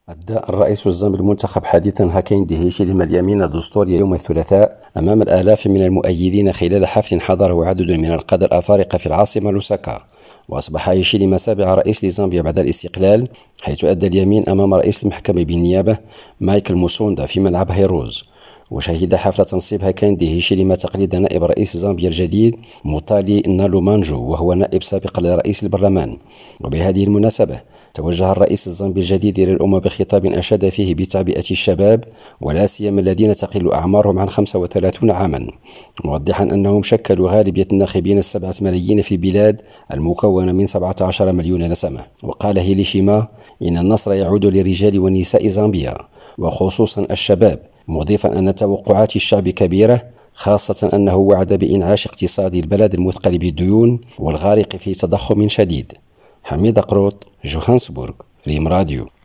أدى الرئيس الزامبي المنتخب حديثا هاكيندي هيشيليما اليمين الدستوري يوم الثلاثاء أمام الآلاف من المؤيدين خلال حفل حضره عدد من القادة الأفارقة في العاصمة لوساكا. وأصبح هيشيليما سابع رئيس لزامبيا بعد الاستقلال، حيث أدى اليمين أمام رئيس المحكمة بالنيابة مايكل موسوندا في ملعب هيروز. وشهد حفل تنصيب هاكيندي هيشيليما تقليد نائب رئيس زامبيا الجديد موتالي نالو مانجو، وهو نائب سابق لرئيس البرلمان. وبهذه المناسبة توجه الرئيس الزامبي الجديد إلى الأمة بخطاب أشاد فيه بتعبئة الشباب، ولا سيما الذين تقل أعمارهم عن 35 عاما، موضحا أنهم شكلوا غالبية الناخبين 7 ملايين في بلاد المكونة من 17 مليون نسمة. وقال هيشيليما إن النصر يعود لرجال ونساء زامبيا وخصوصا الشباب، مضيفا أن توقعات الشعب كبيرة، خاصة أنه وعد بإنعاش اقتصاد البلد المثقل بالديون والغارق في تضخم شديد. حميد قروط، جوهانسبورغ، ريم راديو.